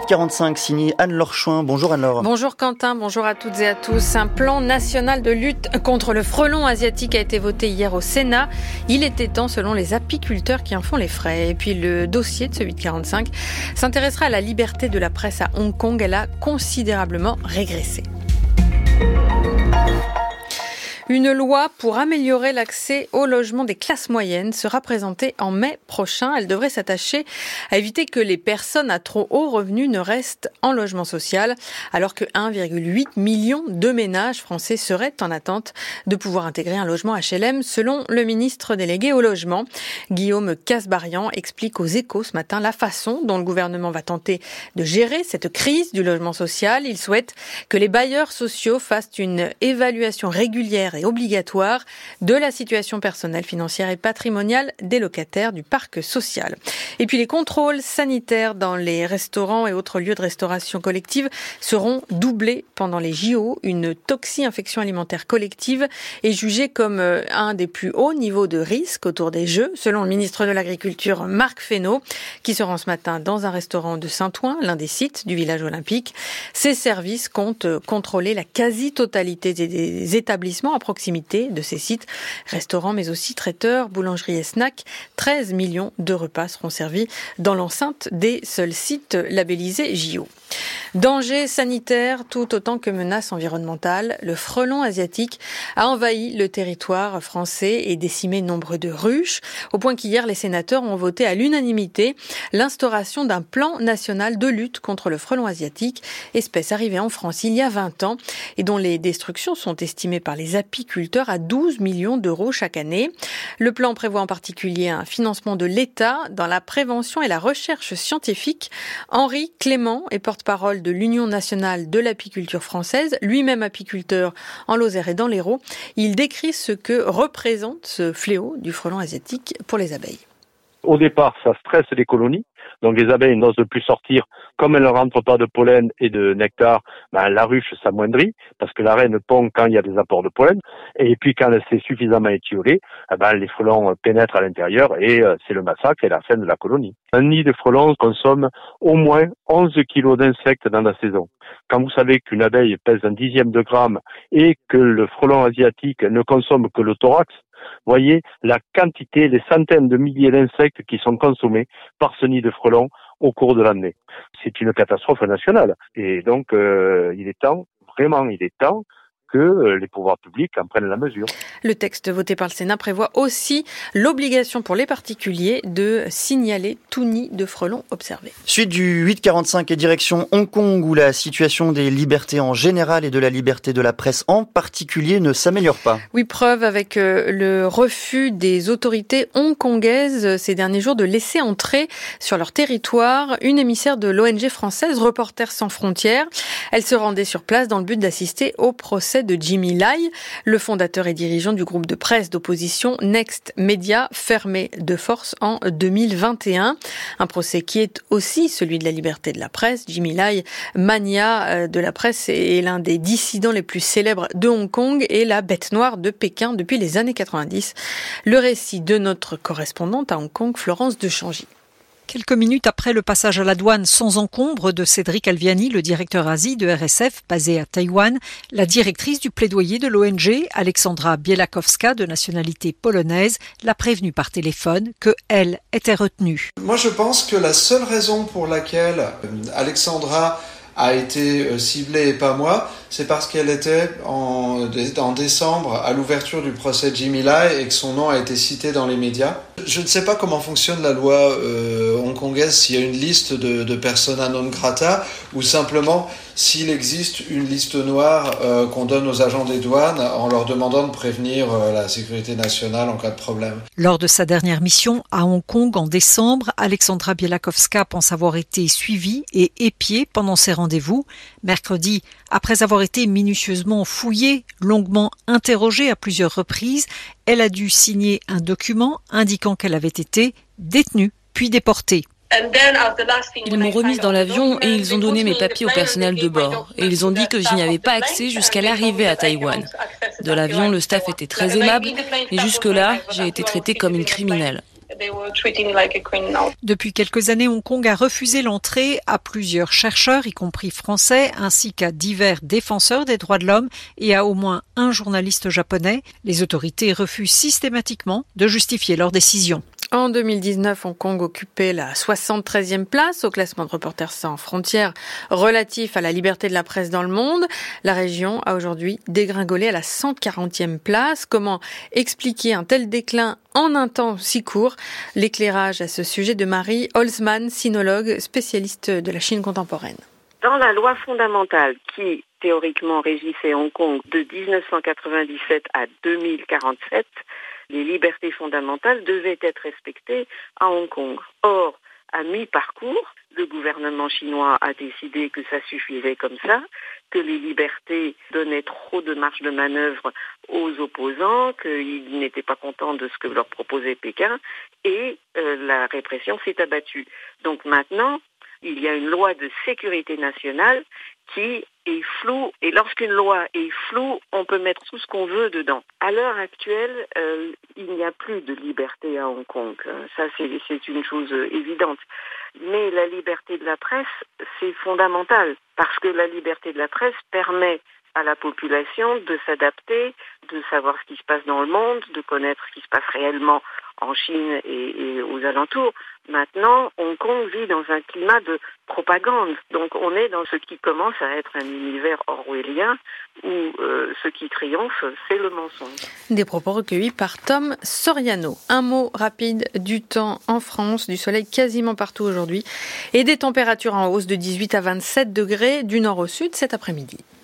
8h45, signé Anne-Laure Chouin. Bonjour Anne-Laure. Bonjour Quentin, bonjour à toutes et à tous. Un plan national de lutte contre le frelon asiatique a été voté hier au Sénat. Il était temps selon les apiculteurs qui en font les frais. Et puis le dossier de ce 8h45 s'intéressera à la liberté de la presse à Hong Kong. Elle a considérablement régressé. Une loi pour améliorer l'accès au logement des classes moyennes sera présentée en mai prochain. Elle devrait s'attacher à éviter que les personnes à trop haut revenu ne restent en logement social, alors que 1,8 million de ménages français seraient en attente de pouvoir intégrer un logement HLM, selon le ministre délégué au logement. Guillaume Kasbarian explique aux Échos ce matin la façon dont le gouvernement va tenter de gérer cette crise du logement social. Il souhaite que les bailleurs sociaux fassent une évaluation régulière et obligatoire de la situation personnelle, financière et patrimoniale des locataires du parc social. Et puis les contrôles sanitaires dans les restaurants et autres lieux de restauration collective seront doublés pendant les JO. Une toxi-infection alimentaire collective est jugée comme un des plus hauts niveaux de risque autour des Jeux, selon le ministre de l'Agriculture Marc Fesneau, qui se rend ce matin dans un restaurant de Saint-Ouen, l'un des sites du village olympique. Ces services comptent contrôler la quasi-totalité des établissements à proximité de ces sites, restaurants mais aussi traiteurs, boulangeries et snacks. 13 millions de repas seront servis dans l'enceinte des seuls sites labellisés JO. Danger sanitaire tout autant que menace environnementale, le frelon asiatique a envahi le territoire français et décimé nombre de ruches, au point qu'hier les sénateurs ont voté à l'unanimité l'instauration d'un plan national de lutte contre le frelon asiatique, espèce arrivée en France il y a 20 ans et dont les destructions sont estimées par les apiculteurs à 12 millions d'euros chaque année. Le plan prévoit en particulier un financement de l'État dans la prévention et la recherche scientifique. Henri Clément est porte-parole de l'Union nationale de l'apiculture française, lui-même apiculteur en Lozère et dans l'Hérault. Il décrit ce que représente ce fléau du frelon asiatique pour les abeilles. Au départ, ça stresse les colonies. Donc les abeilles n'osent plus sortir. Comme elles ne rentrent pas de pollen et de nectar, la ruche s'amoindrit parce que la reine pond quand il y a des apports de pollen. Et puis quand elle s'est suffisamment étiolée, les frelons pénètrent à l'intérieur et c'est le massacre et la fin de la colonie. Un nid de frelons consomme au moins 11 kilos d'insectes dans la saison. Quand vous savez qu'une abeille pèse 1/10 de gramme et que le frelon asiatique ne consomme que le thorax, voyez la quantité, les centaines de milliers d'insectes qui sont consommés par ce nid de frelons au cours de l'année. C'est une catastrophe nationale. Et donc, il est temps que les pouvoirs publics en prennent la mesure. Le texte voté par le Sénat prévoit aussi l'obligation pour les particuliers de signaler tout nid de frelons observé. Suite du 8h45 et direction Hong Kong où la situation des libertés en général et de la liberté de la presse en particulier ne s'améliore pas. Oui, preuve avec le refus des autorités hongkongaises ces derniers jours de laisser entrer sur leur territoire une émissaire de l'ONG française Reporters sans frontières. Elle se rendait sur place dans le but d'assister au procès de Jimmy Lai, le fondateur et dirigeant du groupe de presse d'opposition Next Media, fermé de force en 2021. Un procès qui est aussi celui de la liberté de la presse. Jimmy Lai, mania de la presse, est l'un des dissidents les plus célèbres de Hong Kong et la bête noire de Pékin depuis les années 90. Le récit de notre correspondante à Hong Kong, Florence Dechangy. Quelques minutes après le passage à la douane sans encombre de Cédric Alviani, le directeur Asie de RSF basé à Taïwan, la directrice du plaidoyer de l'ONG, Alexandra Bielakowska, de nationalité polonaise, l'a prévenue par téléphone qu'elle était retenue. Moi, je pense que la seule raison pour laquelle Alexandra a été ciblée et pas moi, c'est parce qu'elle était en décembre à l'ouverture du procès de Jimmy Lai et que son nom a été cité dans les médias. Je ne sais pas comment fonctionne la loi hongkongaise, s'il y a une liste de persona non grata ou simplement s'il existe une liste noire qu'on donne aux agents des douanes en leur demandant de prévenir la sécurité nationale en cas de problème. Lors de sa dernière mission à Hong Kong en décembre, Alexandra Bielakowska pense avoir été suivie et épiée pendant ses rendez-vous. Mercredi, après avoir été minutieusement fouillée, longuement interrogée à plusieurs reprises, elle a dû signer un document indiquant qu'elle avait été détenue puis déportée. Ils m'ont remise dans l'avion et ils ont donné mes papiers au personnel de bord. Et ils ont dit que je n'y avais pas accès jusqu'à l'arrivée à Taïwan. De l'avion, le staff était très aimable, mais jusque-là, j'ai été traitée comme une criminelle. Depuis quelques années, Hong Kong a refusé l'entrée à plusieurs chercheurs, y compris français, ainsi qu'à divers défenseurs des droits de l'homme et à au moins un journaliste japonais. Les autorités refusent systématiquement de justifier leur décision. En 2019, Hong Kong occupait la 73e place au classement de Reporters sans frontières relatif à la liberté de la presse dans le monde. La région a aujourd'hui dégringolé à la 140e place. Comment expliquer un tel déclin en un temps si court? L'éclairage à ce sujet de Marie Holzman, sinologue spécialiste de la Chine contemporaine. Dans la loi fondamentale qui théoriquement régissait Hong Kong de 1997 à 2047, les libertés fondamentales devaient être respectées à Hong Kong. Or, à mi-parcours, le gouvernement chinois a décidé que ça suffisait comme ça, que les libertés donnaient trop de marge de manœuvre aux opposants, qu'ils n'étaient pas contents de ce que leur proposait Pékin, et la répression s'est abattue. Donc maintenant, il y a une loi de sécurité nationale qui est floue, et lorsqu'une loi est floue, on peut mettre tout ce qu'on veut dedans. À l'heure actuelle, il n'y a plus de liberté à Hong Kong. Ça, c'est une chose évidente. Mais la liberté de la presse, c'est fondamental, parce que la liberté de la presse permet à la population de s'adapter, de savoir ce qui se passe dans le monde, de connaître ce qui se passe réellement en Chine et aux alentours. Maintenant, Hong Kong vit dans un climat de propagande. Donc on est dans ce qui commence à être un univers orwellien où ce qui triomphe, c'est le mensonge. Des propos recueillis par Tom Soriano. Un mot rapide du temps en France, du soleil quasiment partout aujourd'hui et des températures en hausse de 18 à 27 degrés du nord au sud cet après-midi.